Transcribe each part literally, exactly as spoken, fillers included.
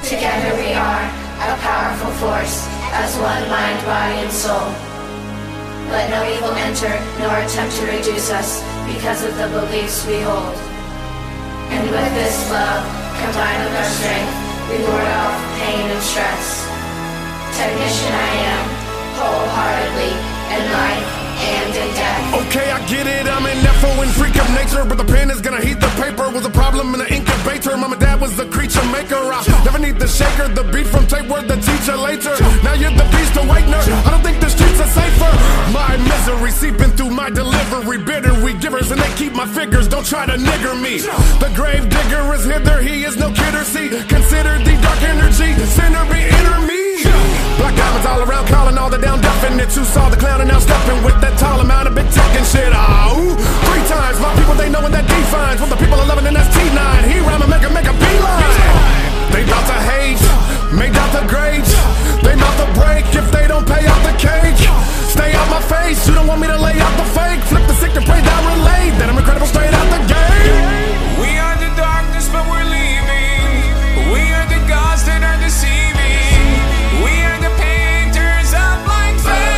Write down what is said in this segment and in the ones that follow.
Together we are a powerful force, as one mind, body, and soul. Let no evil enter, nor attempt to reduce us, because of the beliefs we hold. And with this love, combined with our strength, we ward off pain and stress. Technician I am, wholeheartedly, in life and in death. Okay, I get it, I'm an F O and freak of nature, but the pen is gonna heat the paper. Was a problem in the incubator, mom and dad was the creature maker. I never need the shaker, the beat from tape word, the teacher later. Now you're the beast awakener, I don't think the streets are safer. My misery seeping through my delivery, bitter we givers, and they keep my figures, don't try to nigger me. The grave digger is hither, he is no kidder, see. Consider the dark energy, sinner be inner me. Black diamonds all around, calling all the down definites who saw the clown and now stepping with that tall amount of big tech and shit. Oh, three times my people, they know when that defines what the people are loving, and that's T nine. He rhyme and make a make a beeline. They bout to hate, made out the great. They bout to break if they don't pay out the cake. Stay out my face, you don't want me to lay out the fake. Flip the sick to pray that relate, that I'm incredible straight out the gate. We are the darkness, but we're leaving. We are the gods that are deceiving. We are the painters of blind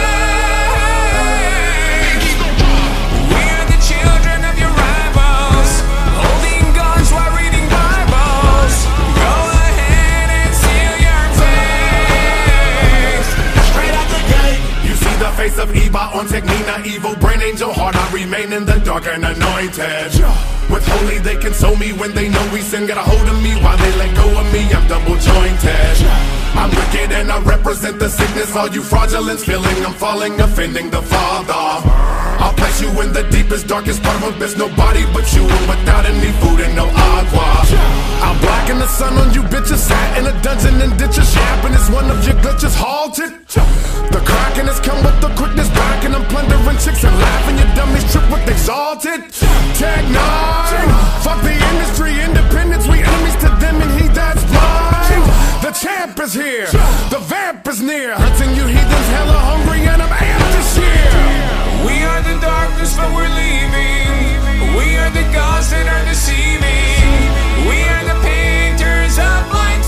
faith. We are the children of your rivals, holding guns while reading Bibles. Go ahead and seal your face. Straight out the gate, you see the face of Eva on Technina, evil brain angel heart. I remain in the dark and anointed. With holy they console me when they know we sin. Got a hold of me while they let go of me, I'm double jointed. I'm wicked and I represent the sickness. All you fraudulence feeling I'm falling, offending the Father. I'll place you in the deepest, darkest part of abyss. Nobody but you, and without any food and no agua. I'll blacken the sun on you bitches. Sat in a dungeon and ditches yapping is one of your glitches halted. The cracking has come with the quickness back, and I'm plundering chicks and laughing. Your dummies trip with exalted. Tech nine, fuck the industry, independence. We enemies to them and he that's blind. The champ is here, the vamp is near. Hunting you heathens hella hungry and I'm amped this year. We are the darkness, but we're leaving. We are the gods that are deceiving. We are the painters of blind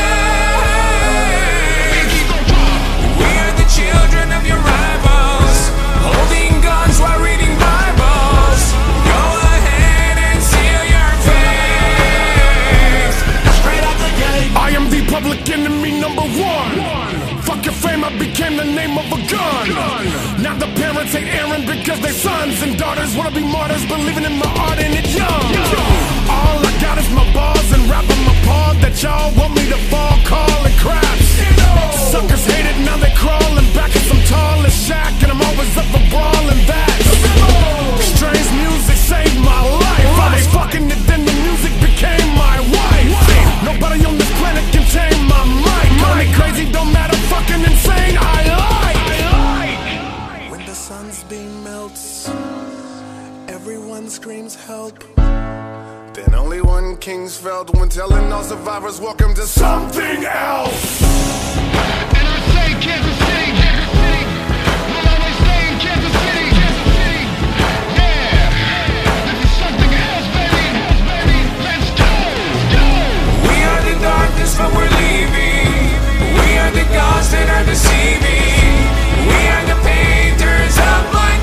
faith. We are the children of your rivals, holding guns while reading Bibles. Go ahead and seal your face. Straight out the gate, I am the public enemy number one. Fuck your fame, I became the name of a gun. Now the parents hate Aaron because their sons and daughters wanna be martyrs, believing in my art and it young. All I got is my bars and rapping my paw that y'all want me to fall, calling craps. Suckers hate it, now they crawling back in some tallest shack, and I'm always up for brawling that. Strange music saved my life. I was fucking it, then the music became my wife. Nobody on this planet can tame my mic. Call me crazy, don't matter, fucking insane. I like. When the sun's beam melts, everyone screams help. Then only one king's felt when telling all survivors welcome to something else. And I say Kansas City, Kansas City, we'll always stay in Kansas City, Kansas City. Yeah, this is something else, baby, baby. Let's go, go. We are the darkness, but we're leaving. We are the gods that are deceiving. We are the painters of blind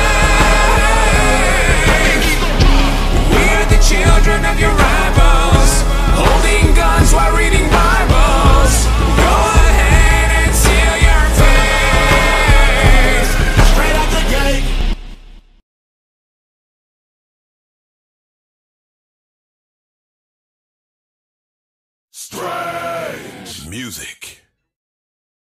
faith. We are the children of your rivals, holding guns while reading Bibles. Go ahead and seal your face. Straight out the gate. Strange music.